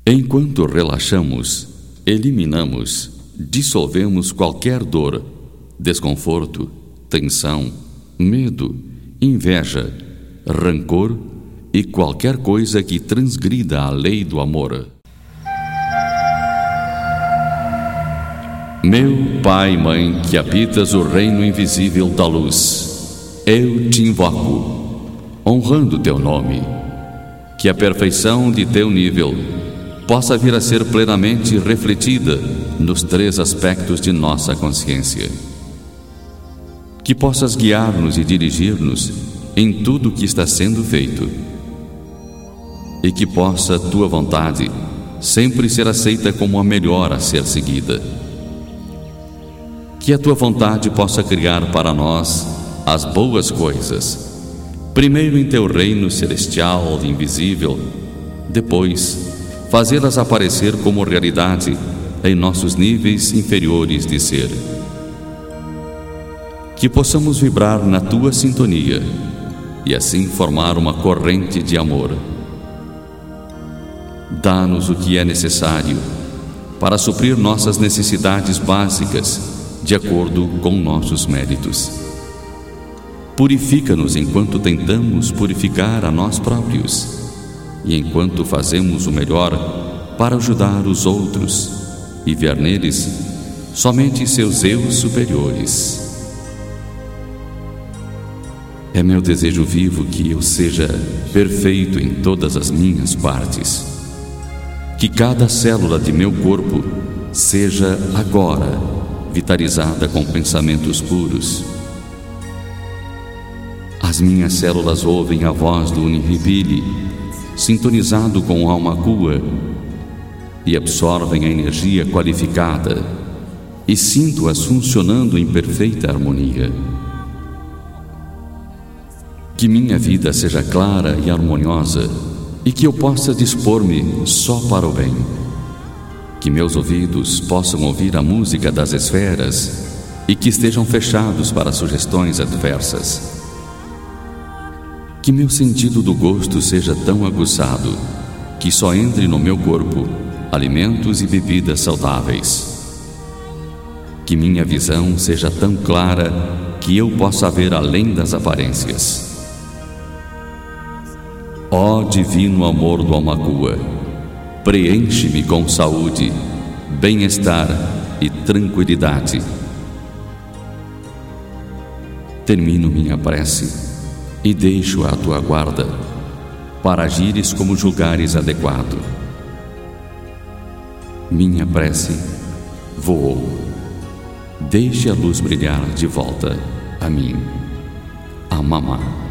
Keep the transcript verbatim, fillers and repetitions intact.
Enquanto relaxamos, eliminamos, dissolvemos qualquer dor, desconforto, tensão, medo, inveja, rancor e qualquer coisa que transgrida a lei do amor. Meu Pai e Mãe, que habitas o reino invisível da luz, eu te invoco, honrando teu nome, que a perfeição de teu nível possa vir a ser plenamente refletida nos três aspectos de nossa consciência. Que possas guiar-nos e dirigir-nos em tudo o que está sendo feito, e que possa tua vontade sempre ser aceita como a melhor a ser seguida. Que a tua vontade possa criar para nós as boas coisas, primeiro em teu reino celestial e invisível, depois fazê-las aparecer como realidade em nossos níveis inferiores de ser. Que possamos vibrar na tua sintonia e assim formar uma corrente de amor. Dá-nos o que é necessário para suprir nossas necessidades básicas de acordo com nossos méritos. Purifica-nos enquanto tentamos purificar a nós próprios e enquanto fazemos o melhor para ajudar os outros e ver neles somente seus eus superiores. É meu desejo vivo que eu seja perfeito em todas as minhas partes, que cada célula de meu corpo seja agora vitalizada com pensamentos puros. As minhas células ouvem a voz do Unihibili, sintonizado com alma Kua, e absorvem a energia qualificada, e sinto-as funcionando em perfeita harmonia. Que minha vida seja clara e harmoniosa, e que eu possa dispor-me só para o bem. Que meus ouvidos possam ouvir a música das esferas e que estejam fechados para sugestões adversas. Que meu sentido do gosto seja tão aguçado que só entre no meu corpo alimentos e bebidas saudáveis. Que minha visão seja tão clara que eu possa ver além das aparências. Ó divino amor do Alma Kua, preenche-me com saúde, bem-estar e tranquilidade. Termino minha prece e deixo a tua guarda para agires como julgares adequado. Minha prece voou. Deixe a luz brilhar de volta a mim, a Mamá.